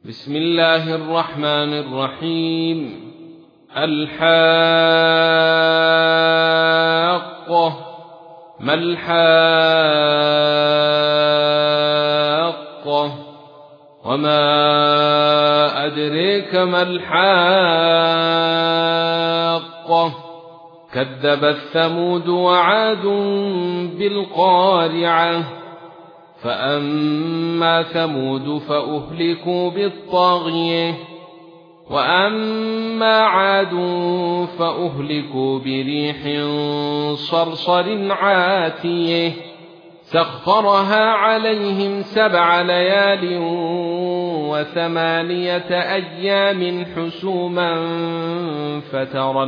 بسم الله الرحمن الرحيم. الحاقة. ما الحاقة؟ وما أدريك ما الحاقة؟ كذبت ثمود وعاد بالقارعة. فأما ثمود فأهلكوا بالطاغية، وأما عاد فأهلكوا بريح صرصر عاتية سخرها عليهم 7 ليال و8 أيام حسوما فترى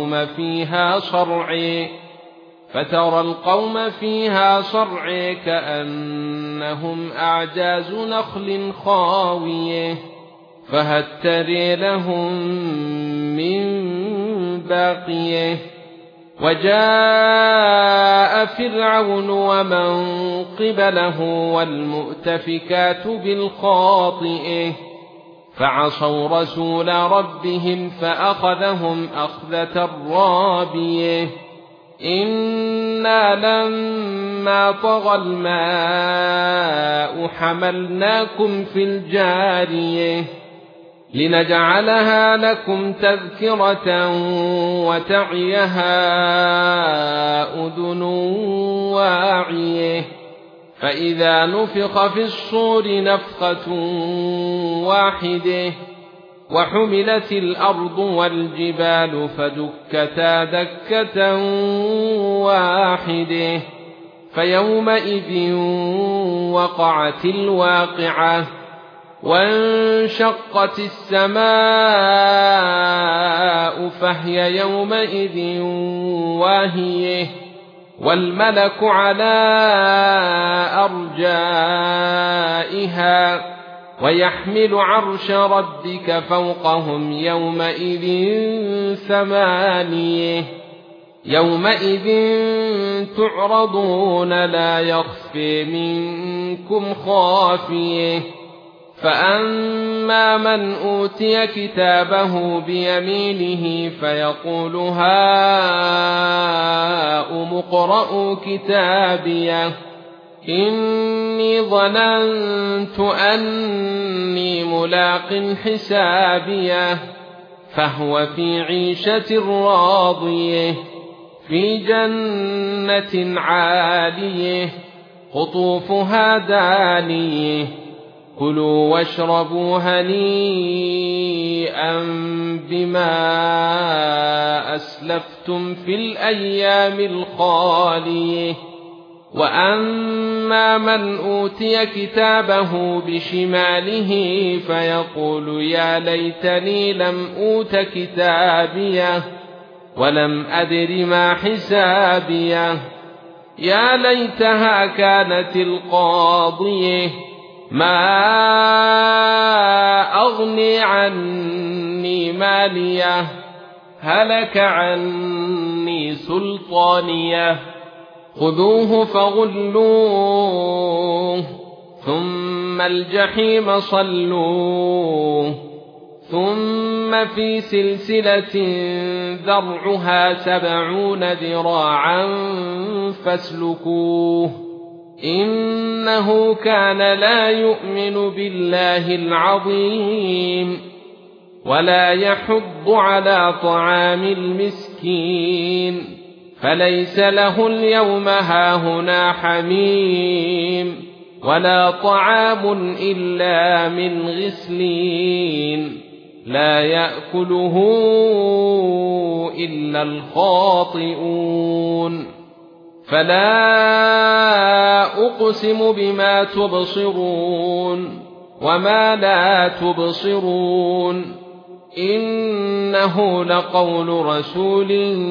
القوم فيها صرعى كأنهم أعجاز نخل خاوية فهل ترى لهم من باقية. وجاء فرعون ومن قبله والمؤتفكات بالخاطئة فعصوا رسول ربهم فأخذهم أخذة رابية. إنا لما طغى الماء حملناكم في الجارية لنجعلها لكم تذكرة وتعيها أذن واعية. فإذا نفخ في الصور نفخة واحدة وحملت الأرض والجبال فدكتا دكة واحدة فيومئذ وقعت الواقعة وانشقت السماء فهي يومئذ واهية والملك على أرجائها ويحمل عرش ربك فوقهم يومئذ 8. يومئذ تعرضون لا يخفي منكم خافية. فأما من أوتي كتابه بيمينه فيقول هاؤم اقرءوا كتابيه إني ظننت أني ملاق حسابيه فهو في عيشة راضية في جنة عالية قطوفها دانية كلوا واشربوا هنيئا بما أسلفتم في الأيام الخالية. وأما من أوتي كتابه بشماله فيقول يا ليتني لم أوت كتابيه ولم أدر ما حسابيه يا ليتها كانت القاضية ما أغني عني ماليه هلك عني سلطانيه خذوه فغلوه ثم الجحيم صلوه ثم في سلسلة ذرعها 70 ذراعا فاسلكوه إنه كان لا يؤمن بالله العظيم ولا يحض على طعام المسكين فليس له اليوم هاهنا حميم ولا طعام إلا من غسلين لا يأكله إلا الخاطئون. فلا أقسم بما تبصرون وما لا تبصرون إنه لقول رسول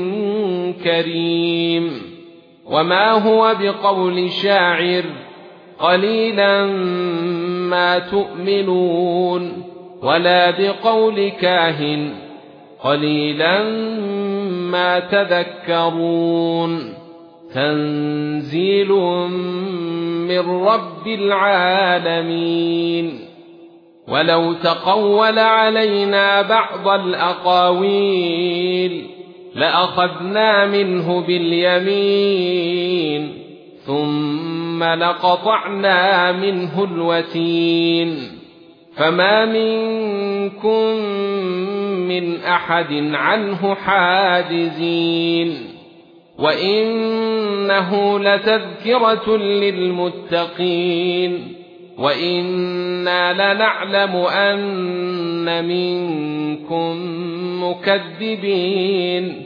كريم وما هو بقول شاعر قليلا ما تؤمنون ولا بقول كاهن قليلا ما تذكرون. تنزيل من رب العالمين. ولو تقول علينا بعض الأقاويل لأخذنا منه باليمين ثم لقطعنا منه الوتين فما منكم من أحد عنه حاجزين وإنه لتذكرة للمتقين وإنا لنعلم أن منكم مكذبين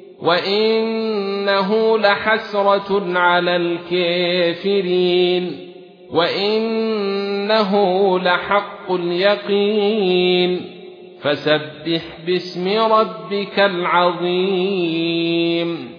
وإنه لحسرة على الكافرين وإنه لحق اليقين فسبح باسم ربك العظيم